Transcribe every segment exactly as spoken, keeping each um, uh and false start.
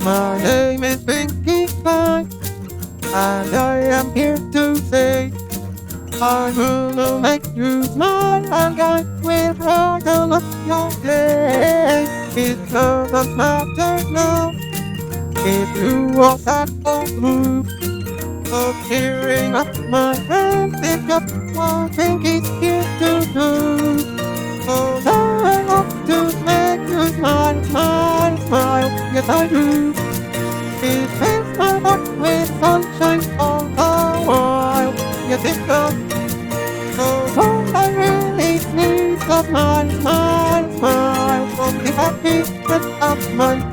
My name is Pinkie Pie, and I am here to say I will make you smile, and I will brighten up your day. It doesn't matter now if you are sad or blue. So cheering up my friends is just what Pinkie's here to do. So I love to make you smile, smile, smile, yes I do. It fills my heart with sunshine all the while, yes it does. So all I really need is a smile, smile, smile, from the happiness of mine.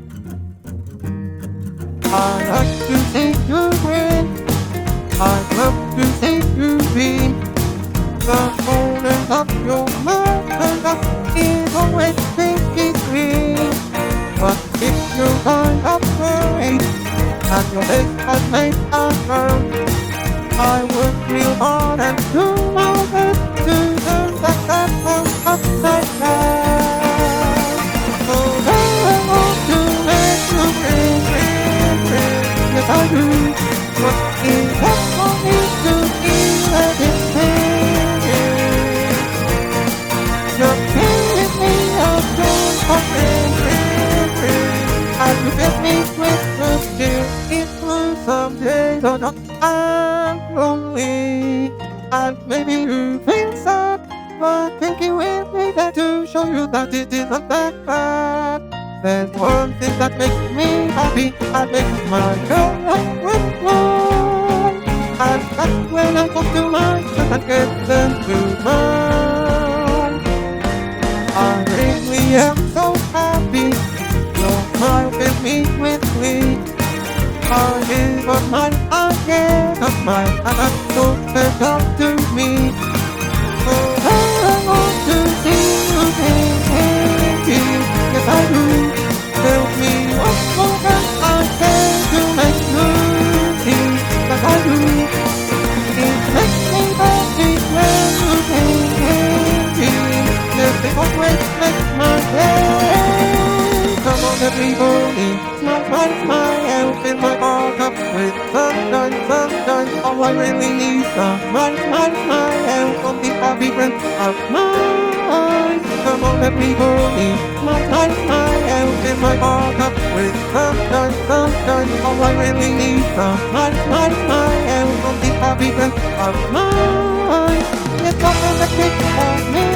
I like to see you grin, I love to see you beam. The corners of your mouth is always Pinkie green. But if you find a worry and your face has made a frown, I would feel hard and do my best to turn that sad frown upside down. So I want to make you grin, grin, grin, yes I do. But it's up for me to feel everything. Just give me a chance for grin, grin, grin. And you get me with the tears. It's true someday, but not I'm lonely. And maybe you feel sad, but Pinkie will be there to show you that it isn't that bad. There's one thing that makes me happy, and makes my girl up with fun. And that's when I talk to my friends and get them to mine. I really am so happy, your smile fills me with glee. I give a smile, I get a smile, and that's so special to me. So I want to see you Pinkie, yes I do. Tell me what more can I say to make you see that I do. It makes me happy when you Pinkie, yes it always makes my day. Come on everybody, smile, smile, smile, fill my heart up with sunshine, sunshine. All I really need is a smile, smile, smile from the happy friends of mine. Come on everybody, smile, smile, smile, fill my heart up with sunshine, sunshine. All I really need is a smile, smile, smile from the happy friends of mine. Yes, all of the kids of me.